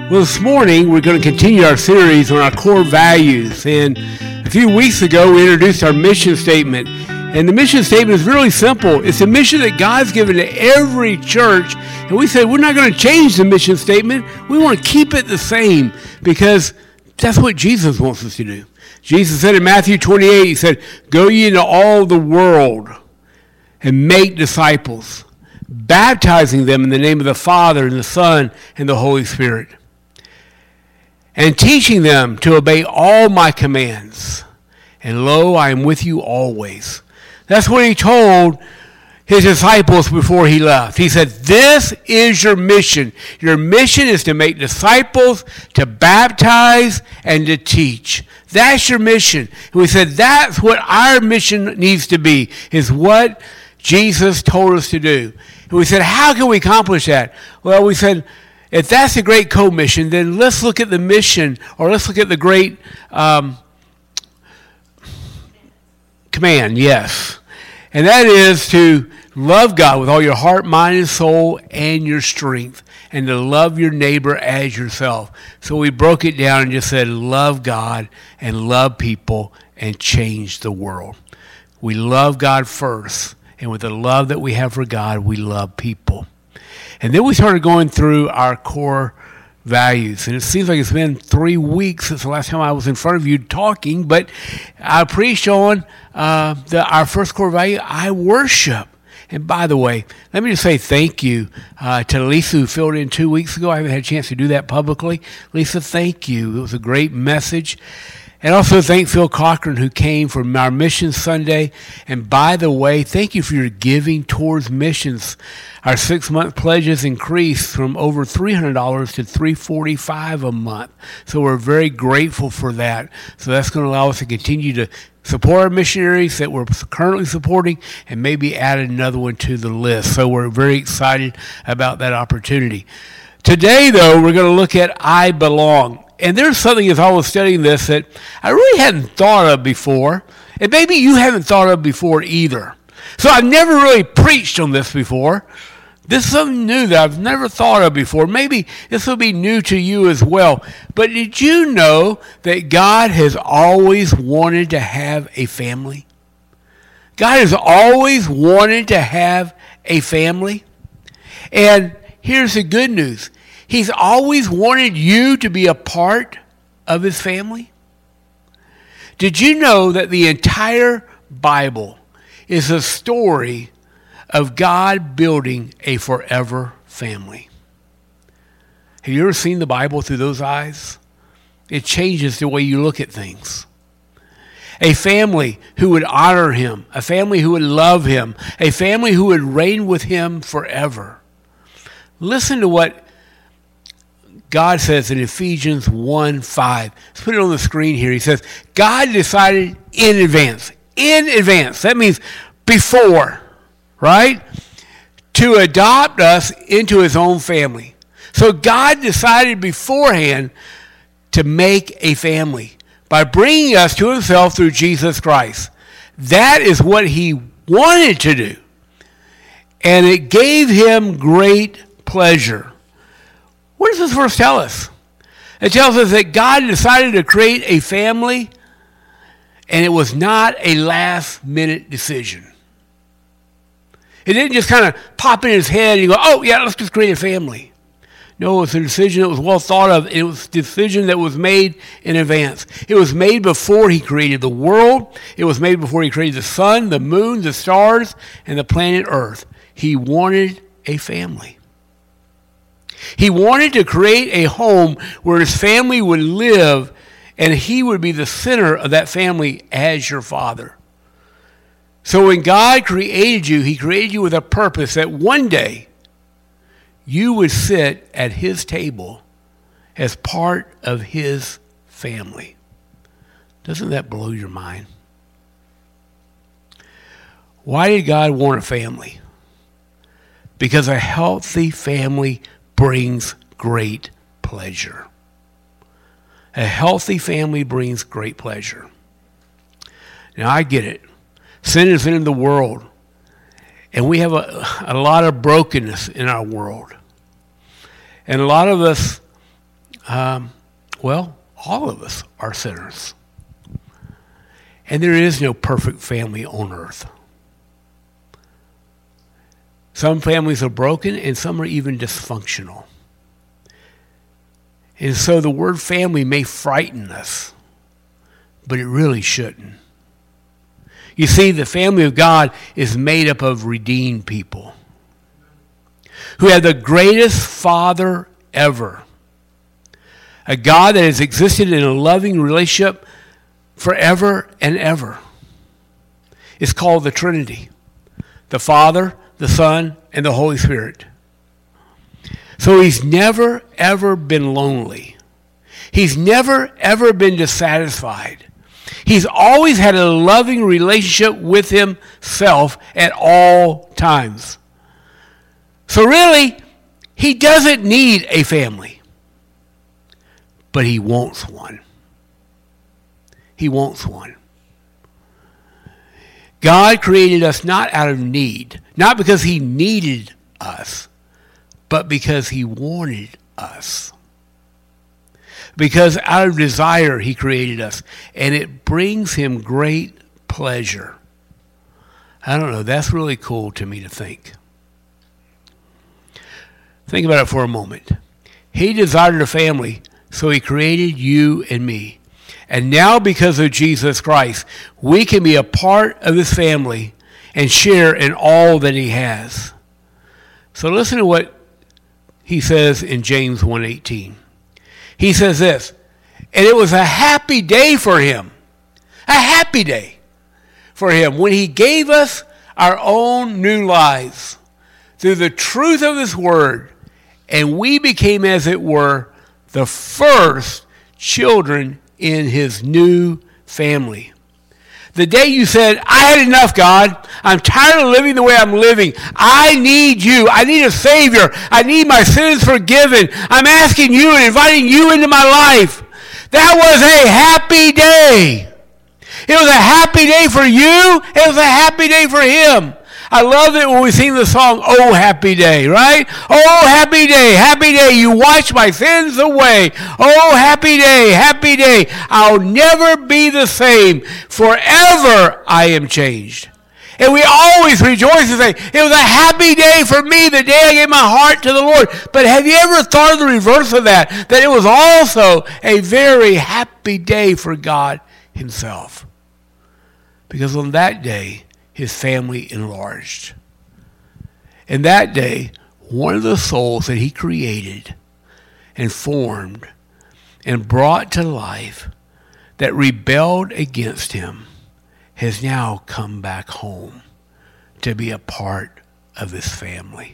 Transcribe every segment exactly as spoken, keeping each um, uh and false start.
Well, this morning we're going to continue our series on our core values. And a few weeks ago we introduced our mission statement. And the mission statement is really simple. It's a mission that God's given to every church. And we said we're not going to change the mission statement. We want to keep it the same because that's what Jesus wants us to do. Jesus said in Matthew twenty-eight, he said, "Go ye into all the world and make disciples, baptizing them in the name of the Father and the Son and the Holy Spirit, and teaching them to obey all my commands. And lo, I am with you always." That's what he told his disciples before he left. He said, this is your mission. Your mission is to make disciples, to baptize, and to teach. That's your mission. And we said that's what our mission needs to be, is what Jesus told us to do. And we said, how can we accomplish that? Well, we said, if that's a great co-mission, then let's look at the mission, or let's look at the great um, command, yes. And that is to love God with all your heart, mind, and soul, and your strength, and to love your neighbor as yourself. So we broke it down and just said, love God and love people and change the world. We love God first, and with the love that we have for God, we love people. And then we started going through our core values. And it seems like it's been three weeks since the last time I was in front of you talking, but I preached on uh, the, our first core value, I worship. And by the way, let me just say thank you uh, to Lisa, who filled in two weeks ago. I haven't had a chance to do that publicly. Lisa, thank you. It was a great message. And also thank Phil Cochran, who came from our Mission Sunday. And by the way, thank you for your giving towards missions. Our six-month pledges increased from over three hundred dollars to three hundred forty-five dollars a month. So we're very grateful for that. So that's going to allow us to continue to support our missionaries that we're currently supporting and maybe add another one to the list. So we're very excited about that opportunity. Today, though, we're going to look at I Belong. And there's something as I was studying this that I really hadn't thought of before, and maybe you haven't thought of before either. So I've never really preached on this before. This is something new that I've never thought of before. Maybe this will be new to you as well. But did you know that God has always wanted to have a family? God has always wanted to have a family. And here's the good news. He's always wanted you to be a part of his family. Did you know that the entire Bible is a story of God building a forever family? Have you ever seen the Bible through those eyes? It changes the way you look at things. A family who would honor him, a family who would love him, a family who would reign with him forever. Listen to what God says in Ephesians one five. Let's put it on the screen here. He says, God decided in advance. In advance. That means before, right? To adopt us into his own family. So God decided beforehand to make a family by bringing us to himself through Jesus Christ. That is what he wanted to do. And it gave him great pleasure. What does this verse tell us? It tells us that God decided to create a family, and it was not a last-minute decision. It didn't just kind of pop in his head and you go, oh, yeah, let's just create a family. No, it was a decision that was well thought of. It was a decision that was made in advance. It was made before he created the world. It was made before he created the sun, the moon, the stars, and the planet Earth. He wanted a family. He wanted to create a home where his family would live, and he would be the center of that family as your father. So when God created you, he created you with a purpose that one day you would sit at his table as part of his family. Doesn't that blow your mind? Why did God want a family? Because a healthy family brings great pleasure. A healthy family brings great pleasure. Now, I get it. Sin is in the world, and we have a, a lot of brokenness in our world. And a lot of us Um, well, all of us are sinners. And there is no perfect family on earth. Some families are broken and some are even dysfunctional. And so the word family may frighten us, but it really shouldn't. You see, the family of God is made up of redeemed people who have the greatest Father ever. A God that has existed in a loving relationship forever and ever. It's called the Trinity. The Father, the Son, and the Holy Spirit. So he's never, ever been lonely. He's never, ever been dissatisfied. He's always had a loving relationship with himself at all times. So really, he doesn't need a family. But he wants one. He wants one. God created us not out of need, not because he needed us, but because he wanted us. Because out of desire he created us, and it brings him great pleasure. I don't know, that's really cool to me to think. Think about it for a moment. He desired a family, so he created you and me. And now because of Jesus Christ, we can be a part of his family and share in all that he has. So listen to what he says in James one eighteen. He says this, and it was a happy day for him, a happy day for him when he gave us our own new lives through the truth of his word, and we became, as it were, the first children in his new family. The day you said, I had enough, God. I'm tired of living the way I'm living. I need you. I need a Savior. I need my sins forgiven. I'm asking you and inviting you into my life. That was a happy day. It was a happy day for you. It was a happy day for him. I love it when we sing the song, Oh, Happy Day, right? Oh, happy day, happy day, you wash my sins away. Oh, happy day, happy day, I'll never be the same. Forever I am changed. And we always rejoice and say, it was a happy day for me the day I gave my heart to the Lord. But have you ever thought of the reverse of that? That it was also a very happy day for God himself. Because on that day, his family enlarged. And that day, one of the souls that he created and formed and brought to life that rebelled against him has now come back home to be a part of his family.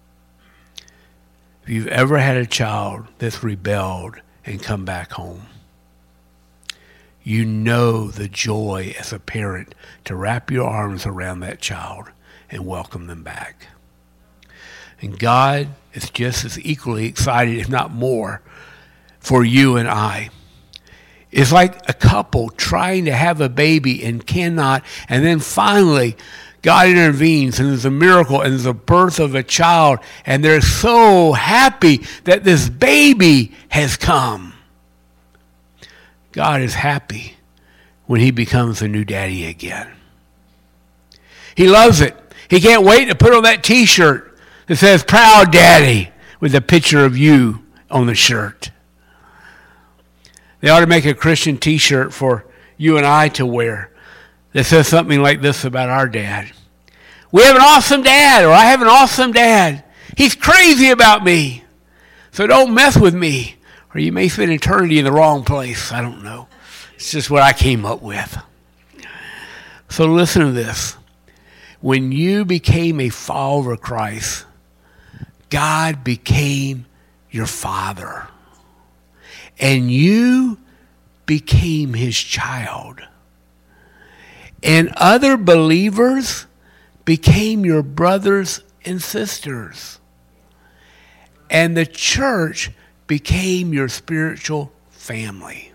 If you've ever had a child that's rebelled and come back home, you know the joy as a parent to wrap your arms around that child and welcome them back. And God is just as equally excited, if not more, for you and I. It's like a couple trying to have a baby and cannot, and then finally God intervenes and there's a miracle and there's a birth of a child, and they're so happy that this baby has come. God is happy when he becomes a new daddy again. He loves it. He can't wait to put on that t-shirt that says, Proud Daddy, with a picture of you on the shirt. They ought to make a Christian t-shirt for you and I to wear that says something like this about our dad. We have an awesome dad, or I have an awesome dad. He's crazy about me. So don't mess with me, or you may spend eternity in the wrong place. I don't know. It's just what I came up with. So listen to this. When you became a follower of Christ, God became your father. And you became his child. And other believers became your brothers and sisters. And the church became your spiritual family.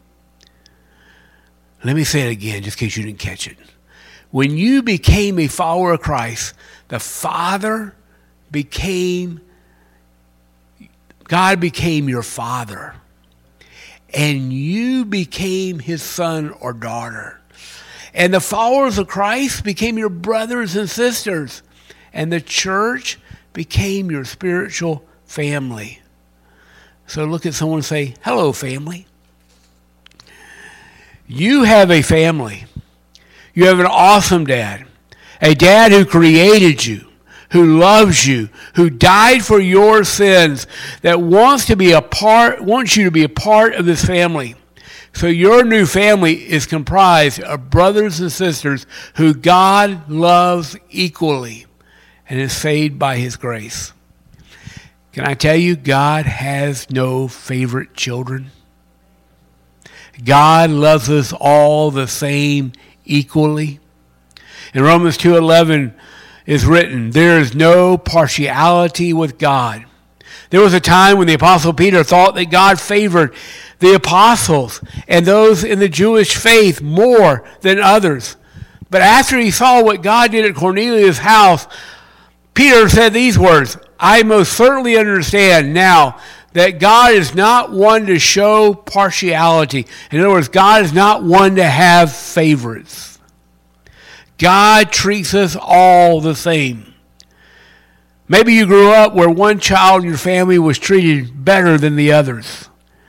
Let me say it again, just in case you didn't catch it. When you became a follower of Christ, the Father became, God became your Father. and you became his son or daughter. And the followers of Christ became your brothers and sisters. And the church became your spiritual family. So look at someone and say, hello, family. You have a family. You have an awesome dad. A dad who created you, who loves you, who died for your sins, that wants to be a part, wants you to be a part of this family. So your new family is comprised of brothers and sisters who God loves equally and is saved by his grace. Can I tell you, God has no favorite children? God loves us all the same equally. In Romans two eleven is written, there is no partiality with God. There was a time when the Apostle Peter thought that God favored the apostles and those in the Jewish faith more than others. But after he saw what God did at Cornelius' house, Peter said these words, I most certainly understand now that God is not one to show partiality. In other words, God is not one to have favorites. God treats us all the same. Maybe you grew up where one child in your family was treated better than the others.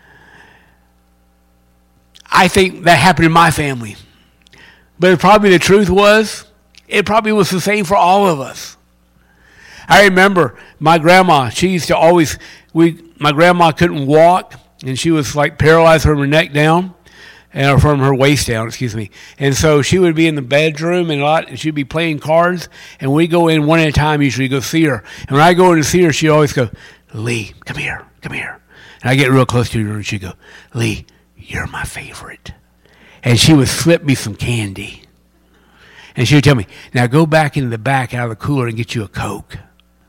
I think that happened in my family. But probably the truth was, it probably was the same for all of us. I remember my grandma, she used to always, we, my grandma couldn't walk, and she was like paralyzed from her neck down, and from her waist down, excuse me. And so she would be in the bedroom and a lot, and she'd be playing cards, and we'd go in one at a time, usually go see her. And when I go in to see her, she'd always go, Lee, come here, come here. And I get real close to her, and she'd go, Lee, you're my favorite. And she would slip me some candy. And she would tell me, now go back into the back out of the cooler and get you a Coke.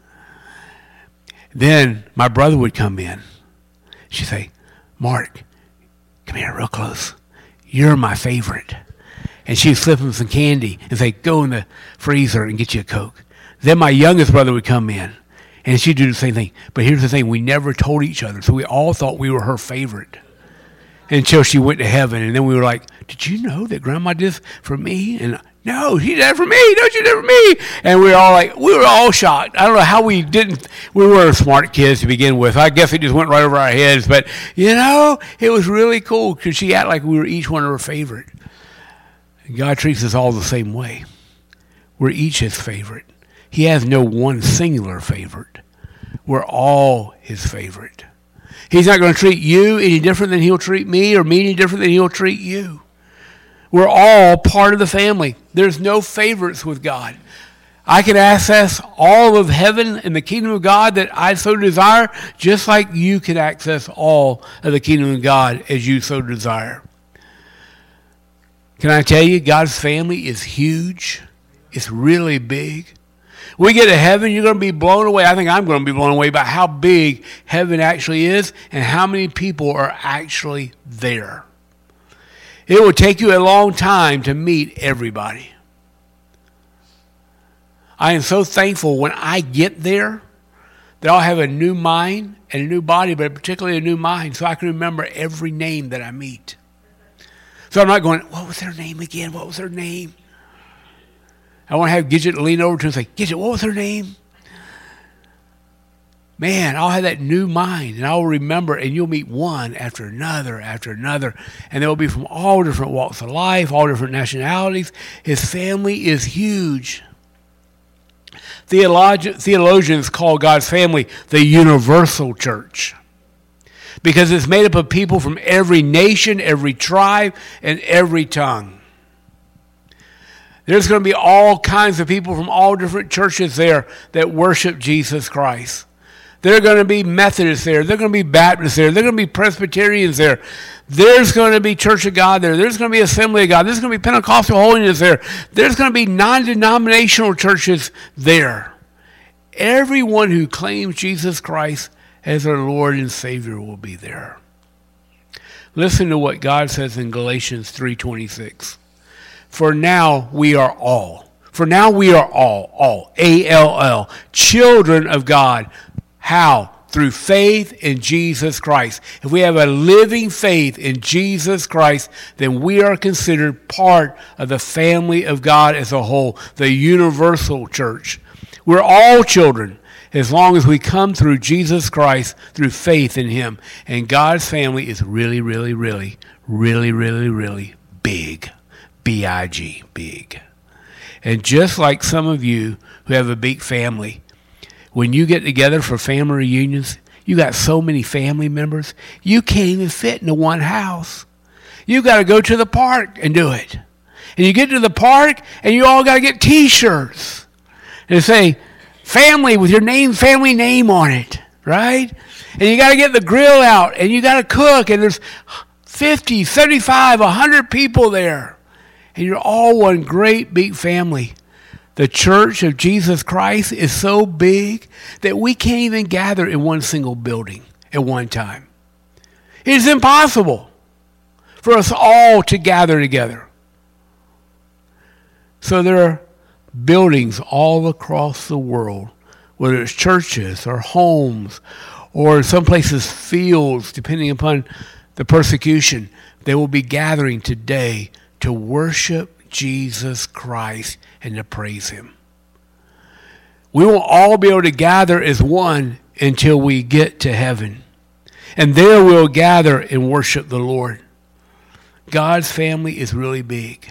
Then my brother would come in. She'd say, Mark, come here real close. You're my favorite. And she'd slip him some candy and say, go in the freezer and get you a Coke. Then my youngest brother would come in, and she'd do the same thing. But here's the thing, we never told each other, so we all thought we were her favorite until she went to heaven. And then we were like, did you know that Grandma did this for me? And no, she did that for me. No, she did it for me. And we were all like, we were all shocked. I don't know how we didn't. We were smart kids to begin with. I guess it just went right over our heads. But, you know, it was really cool because she acted like we were each one of her favorite. And God treats us all the same way. We're each his favorite. He has no one singular favorite. We're all his favorite. He's not going to treat you any different than he'll treat me, or me any different than he'll treat you. We're all part of the family. There's no favorites with God. I can access all of heaven and the kingdom of God that I so desire, just like you can access all of the kingdom of God as you so desire. Can I tell you, God's family is huge. It's really big. We get to heaven, you're going to be blown away. I think I'm going to be blown away by how big heaven actually is and how many people are actually there. It will take you a long time to meet everybody. I am so thankful when I get there that I'll have a new mind and a new body, but particularly a new mind, so I can remember every name that I meet. So I'm not going, what was their name again? What was their name? I want to have Gidget lean over to her and say, Gidget, what was her name? Man, I'll have that new mind, and I'll remember, and you'll meet one after another after another, and they'll be from all different walks of life, all different nationalities. His family is huge. Theolog- theologians call God's family the universal church because it's made up of people from every nation, every tribe, and every tongue. There's going to be all kinds of people from all different churches there that worship Jesus Christ. There are going to be Methodists there. There are going to be Baptists there. There are going to be Presbyterians there. There's going to be Church of God there. There's going to be Assembly of God. There's going to be Pentecostal holiness there. There's going to be non-denominational churches there. Everyone who claims Jesus Christ as their Lord and Savior will be there. Listen to what God says in Galatians three twenty-six. For now we are all, for now we are all, all, A L L, children of God. How? through faith in Jesus Christ. If we have a living faith in Jesus Christ, then we are considered part of the family of God as a whole, the universal church. We're all children as long as we come through Jesus Christ through faith in him. And God's family is really, really, really, really, really, really big. B I G, big. And just like some of you who have a big family, when you get together for family reunions, you got so many family members, you can't even fit into one house. You got to go to the park and do it. And you get to the park, and you all got to get T-shirts. And say, family with your name, family name on it, right? And you got to get the grill out, and you got to cook, and there's fifty, seventy-five, one hundred people there. And you're all one great big family. The church of Jesus Christ is so big that we can't even gather in one single building at one time. It is impossible for us all to gather together. So there are buildings all across the world, whether it's churches or homes or in some places fields, depending upon the persecution. They will be gathering today to worship Jesus Christ and to praise him. We will all be able to gather as one until we get to heaven. And there we'll gather and worship the Lord. God's family is really big.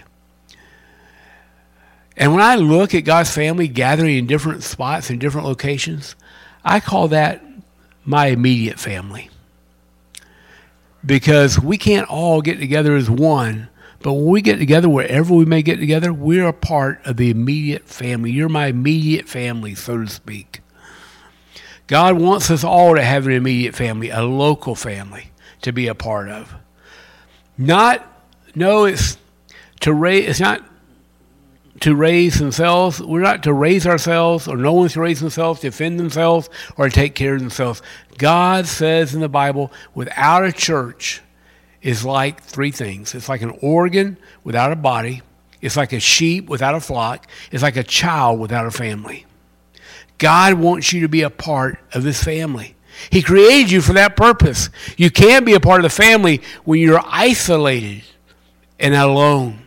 And when I look at God's family gathering in different spots in different locations, I call that my immediate family. Because we can't all get together as one. But when we get together, wherever we may get together, we're a part of the immediate family. You're my immediate family, so to speak. God wants us all to have an immediate family, a local family to be a part of. Not, no, it's to raise, it's not to raise themselves. We're not to raise ourselves, or no one's to raise themselves, to defend themselves, or to take care of themselves. God says in the Bible, without a church, is like three things. It's like an organ without a body. It's like a sheep without a flock. It's like a child without a family. God wants you to be a part of this family. He created you for that purpose. You can't be a part of the family when you're isolated and alone.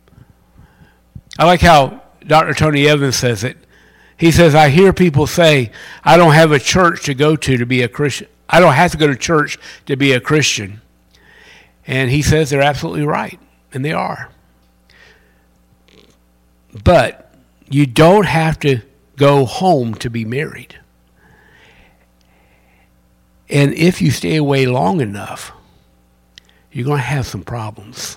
I like how Doctor Tony Evans says it. He says, I hear people say, I don't have a church to go to to be a Christian. I don't have to go to church to be a Christian. And he says they're absolutely right, and they are. But you don't have to go home to be married. And if you stay away long enough, you're going to have some problems.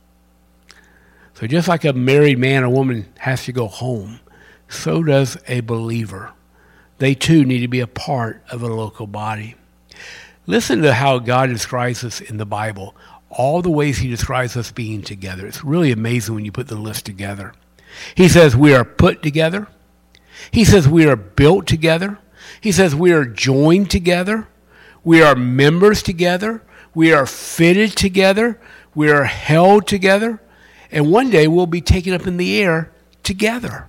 So just like a married man or woman has to go home, so does a believer. They too need to be a part of a local body. Listen to how God describes us in the Bible. All the ways he describes us being together. It's really amazing when you put the list together. He says we are put together. He says we are built together. He says we are joined together. We are members together. We are fitted together. We are held together. And one day we'll be taken up in the air together.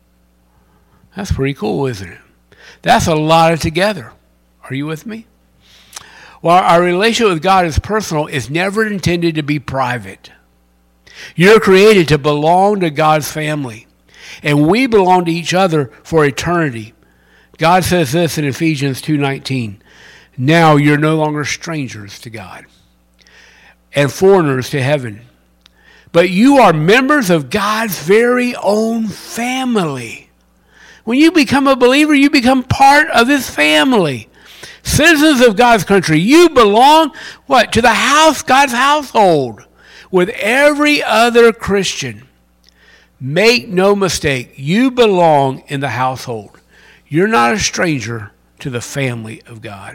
That's pretty cool, isn't it? That's a lot of together. Are you with me? While our relationship with God is personal, it's never intended to be private. You're created to belong to God's family, and we belong to each other for eternity. God says this in Ephesians two nineteen, now you're no longer strangers to God and foreigners to heaven, but you are members of God's very own family. When you become a believer, you become part of his family. Citizens of God's country, you belong, what, to the house, God's household, with every other Christian. Make no mistake, you belong in the household. You're not a stranger to the family of God.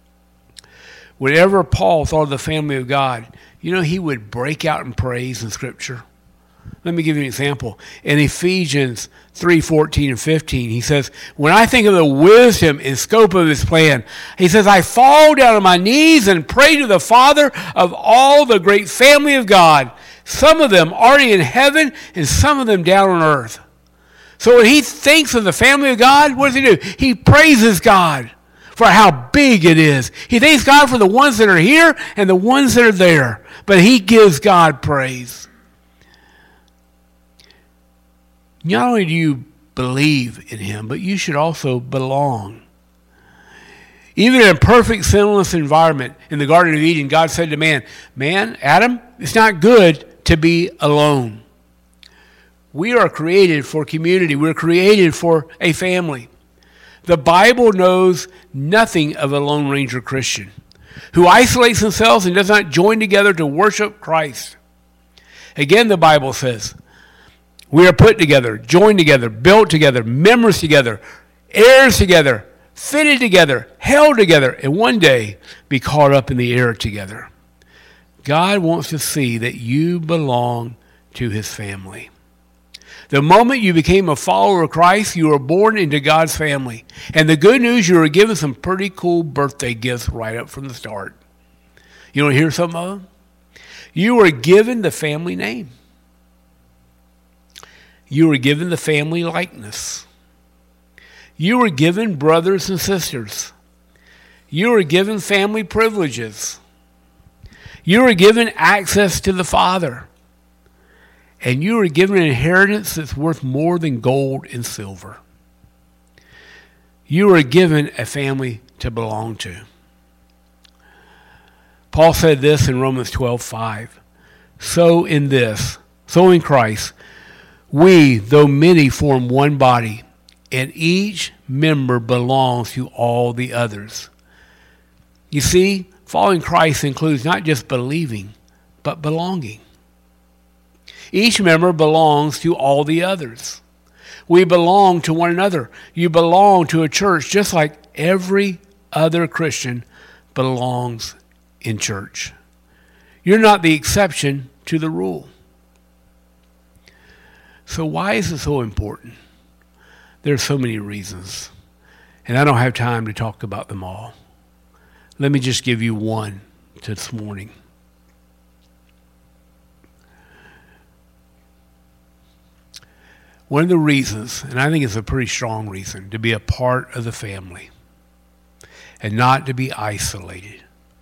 Whenever Paul thought of the family of God, you know, he would break out in praise in Scripture. Let me give you an example. In Ephesians three fourteen and fifteen, he says, when I think of the wisdom and scope of his plan, he says, I fall down on my knees and pray to the Father of all the great family of God, some of them already in heaven and some of them down on earth. So when he thinks of the family of God, what does he do? He praises God for how big it is. He thanks God for the ones that are here and the ones that are there. But he gives God praise. Not only do you believe in him, but you should also belong. Even in a perfect sinless environment in the Garden of Eden, God said to man, man, Adam, it's not good to be alone. We are created for community. We're created for a family. The Bible knows nothing of a Lone Ranger Christian who isolates themselves and does not join together to worship Christ. Again, the Bible says, we are put together, joined together, built together, members together, heirs together, fitted together, held together, and one day be caught up in the air together. God wants to see that you belong to his family. The moment you became a follower of Christ, you were born into God's family. And the good news, you were given some pretty cool birthday gifts right up from the start. You want to hear some of them? You were given the family name. You were given the family likeness. You were given brothers and sisters. You were given family privileges. You were given access to the Father. And you were given an inheritance that's worth more than gold and silver. You were given a family to belong to. Paul said this in Romans twelve five. So in this, so in Christ, we, though many, form one body, and each member belongs to all the others. You see, following Christ includes not just believing, but belonging. Each member belongs to all the others. We belong to one another. You belong to a church just like every other Christian belongs in church. You're not the exception to the rule. So why is it so important? There are so many reasons, and I don't have time to talk about them all. Let me just give you one this morning. One of the reasons, and I think it's a pretty strong reason, to be a part of the family and not to be isolated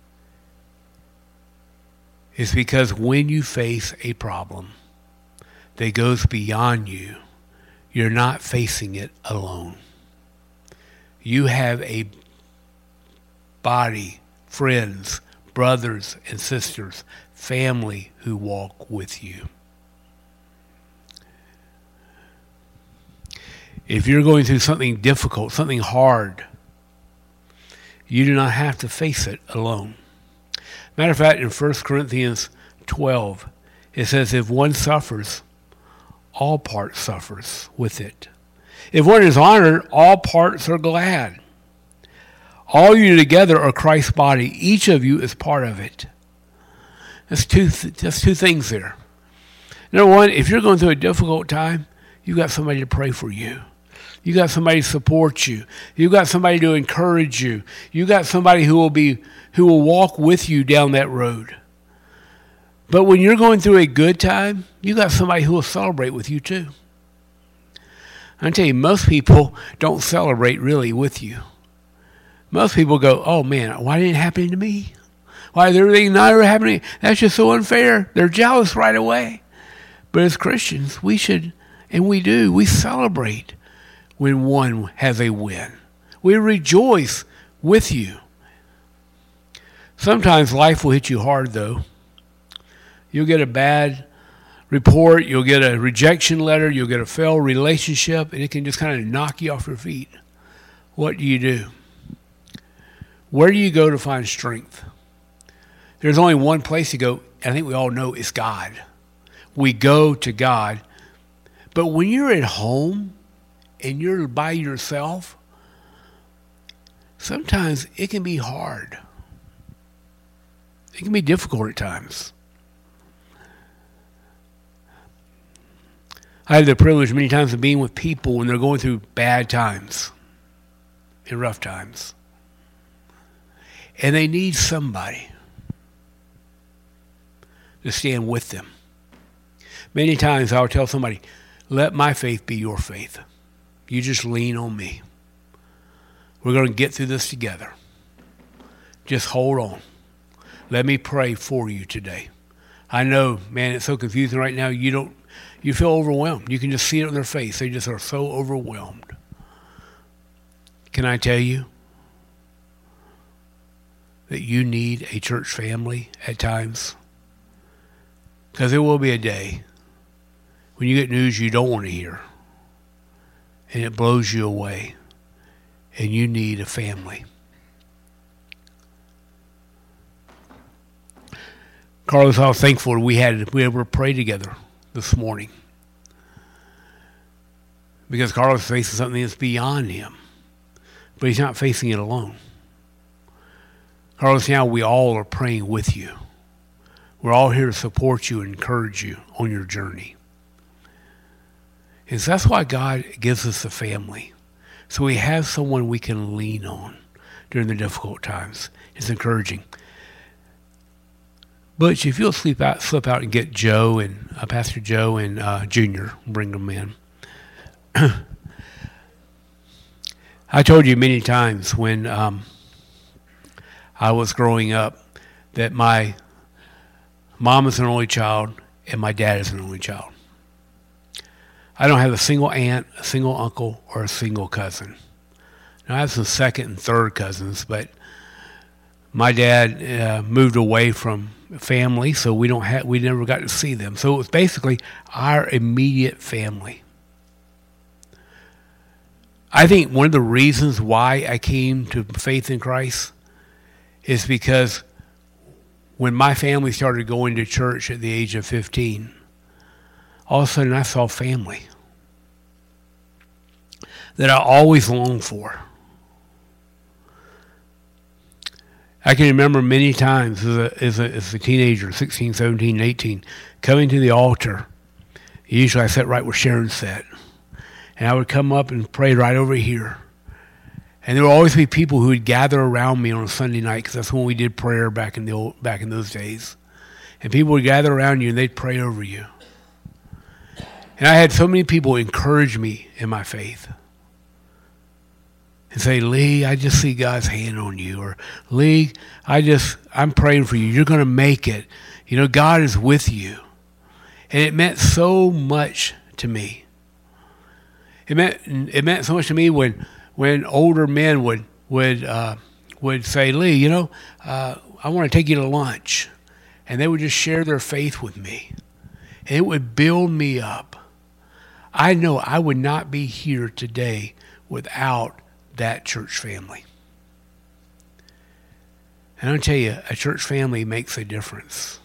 is because when you face a problem that goes beyond you, you're not facing it alone. You have a body, friends, brothers and sisters, family who walk with you. If you're going through something difficult, something hard, you do not have to face it alone. Matter of fact, in First Corinthians twelve, it says, if one suffers, all parts suffers with it. If one is honored, all parts are glad. All you together are Christ's body. Each of you is part of it. That's two, th- that's two things there. Number one, if you're going through a difficult time, you've got somebody to pray for you. You got somebody to support you. You got somebody to encourage you. You got somebody who will be who will walk with you down that road. But when you're going through a good time, you got somebody who will celebrate with you too. I tell you, most people don't celebrate really with you. Most people go, "Oh man, why didn't it happen to me? Why is everything not ever happening? That's just so unfair." They're jealous right away. But as Christians, we should, and we do, we celebrate when one has a win. We rejoice with you. Sometimes life will hit you hard, though. You'll get a bad report, you'll get a rejection letter, you'll get a failed relationship, and it can just kind of knock you off your feet. What do you do? Where do you go to find strength? There's only one place to go, and I think we all know it's God. We go to God. But when you're at home and you're by yourself, sometimes it can be hard. It can be difficult at times. I have the privilege many times of being with people when they're going through bad times and rough times. And they need somebody to stand with them. Many times I'll tell somebody, let my faith be your faith. You just lean on me. We're going to get through this together. Just hold on. Let me pray for you today. I know, man, it's so confusing right now. You don't, you feel overwhelmed. You can just see it on their face. They just are so overwhelmed. Can I tell you that you need a church family at times? Because there will be a day when you get news you don't want to hear, and it blows you away, and you need a family. Carlos, I was thankful we had we ever pray together this morning, because Carlos is facing something that's beyond him, but he's not facing it alone. Carlos, now we all are praying with you. We're all here to support you and encourage you on your journey. And so that's why God gives us a family, so we have someone we can lean on during the difficult times. It's encouraging. Butch, if you'll slip out, slip out and get Joe and uh, Pastor Joe and uh, Junior, bring them in. I told you many times when um, I was growing up that my mom is an only child and my dad is an only child. I don't have a single aunt, a single uncle, or a single cousin. Now, I have some second and third cousins, but my dad uh, moved away from family, so we don't have we never got to see them. So it was basically our immediate family. I think one of the reasons why I came to faith in Christ is because when my family started going to church at the age of fifteen, all of a sudden I saw family that I always longed for. I can remember many times as a, as a, as a teenager, sixteen, seventeen, eighteen, coming to the altar. Usually I sat right where Sharon sat. And I would come up and pray right over here. And there would always be people who would gather around me on a Sunday night, because that's when we did prayer back in the old, back in those days. And people would gather around you and they'd pray over you. And I had so many people encourage me in my faith and say, Lee, I just see God's hand on you. Or, Lee, I just, I'm praying for you. You're going to make it. You know, God is with you. And it meant so much to me. It meant, it meant so much to me when, when older men would, would, uh, would say, Lee, you know, uh, I want to take you to lunch. And they would just share their faith with me. And it would build me up. I know I would not be here today without that church family. And I'll tell you, a church family makes a difference.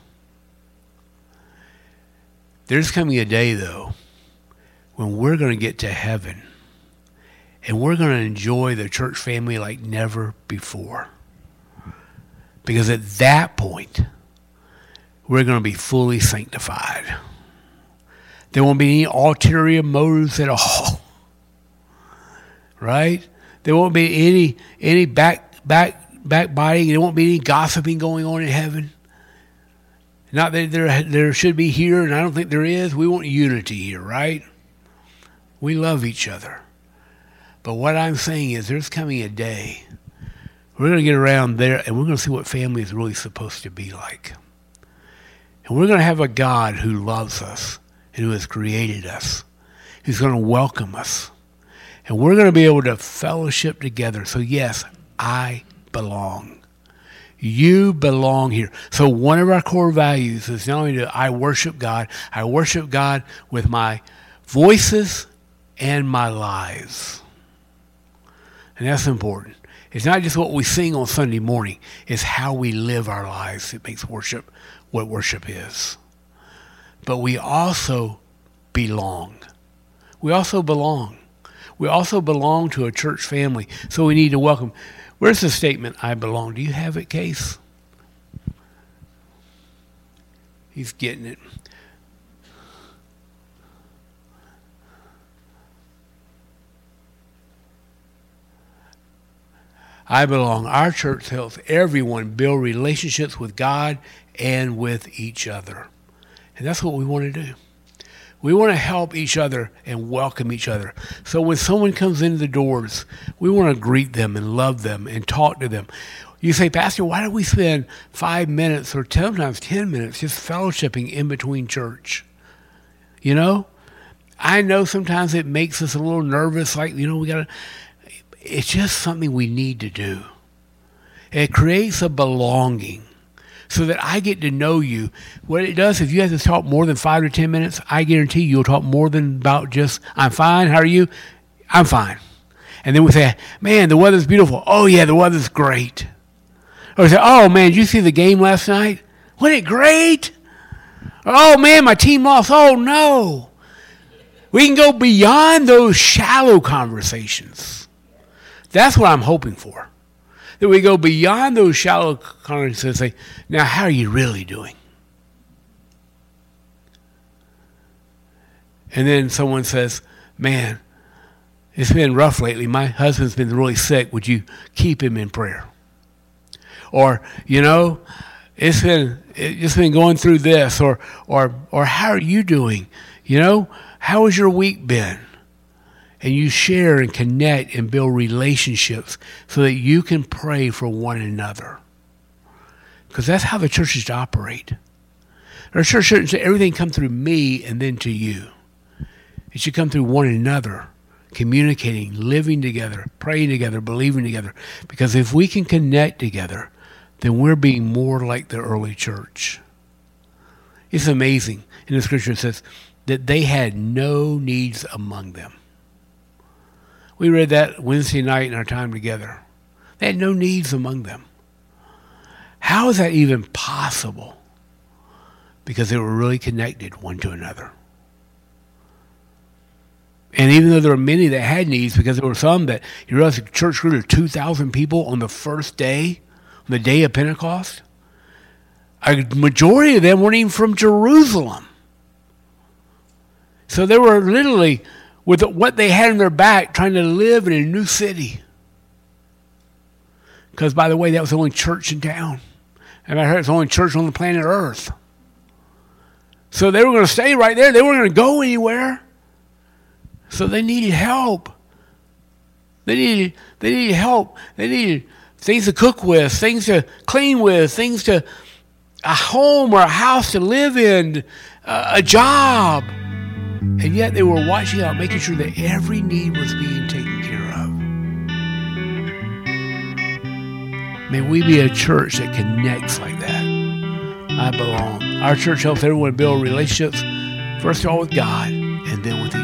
There's coming a day, though, when we're going to get to heaven and we're going to enjoy the church family like never before. Because at that point, we're going to be fully sanctified. There won't be any ulterior motives at all. Right? There won't be any any back back backbiting. There won't be any gossiping going on in heaven. Not that there there should be here, and I don't think there is. We want unity here, right? We love each other. But what I'm saying is there's coming a day we're going to get around there and we're going to see what family is really supposed to be like. And we're going to have a God who loves us and who has created us, who's going to welcome us. And we're going to be able to fellowship together. So yes, I belong. You belong here. So one of our core values is not only to I worship God, I worship God with my voices and my lives. And that's important. It's not just what we sing on Sunday morning. It's how we live our lives that makes worship what worship is. But we also belong. We also belong. We also belong to a church family, so we need to welcome. Where's the statement, I belong? Do you have it, Case? He's getting it. I belong. Our church helps everyone build relationships with God and with each other. And that's what we want to do. We want to help each other and welcome each other. So when someone comes into the doors, we want to greet them and love them and talk to them. You say, Pastor, why don't we spend five minutes or sometimes ten minutes just fellowshipping in between church? You know, I know sometimes it makes us a little nervous, like, you know, we got to, it's just something we need to do. It creates a belonging so that I get to know you. What it does, if you have to talk more than five or ten minutes, I guarantee you'll talk more than about just, I'm fine, how are you? I'm fine. And then we say, man, the weather's beautiful. Oh, yeah, the weather's great. Or we say, oh, man, did you see the game last night? Wasn't it great? Oh, man, my team lost. Oh, no. We can go beyond those shallow conversations. That's what I'm hoping for. That we go beyond those shallow conversations and say, now, how are you really doing? And then someone says, man, it's been rough lately. My husband's been really sick. Would you keep him in prayer? Or, you know, it's been it's been going through this. Or, or, or how are you doing? You know, how has your week been? And you share and connect and build relationships so that you can pray for one another. Because that's how the church is to operate. Our church shouldn't say everything come through me and then to you. It should come through one another, communicating, living together, praying together, believing together. Because if we can connect together, then we're being more like the early church. It's amazing. In the scripture it says that they had no needs among them. We read that Wednesday night in our time together. They had no needs among them. How is that even possible? Because they were really connected one to another. And even though there were many that had needs, because there were some that, you realize the church grew to two thousand people on the first day, on the day of Pentecost. A majority of them weren't even from Jerusalem. So they were literally, with what they had in their back, trying to live in a new city. Because, by the way, that was the only church in town. And I heard it's the only church on the planet Earth. So they were going to stay right there. They weren't going to go anywhere. So they needed help. They needed, they needed help. They needed things to cook with, things to clean with, things to, a home or a house to live in, uh, a job. And yet they were watching out, making sure that every need was being taken care of. May we be a church that connects like that. I belong. Our church helps everyone build relationships, first of all with God, and then with each other.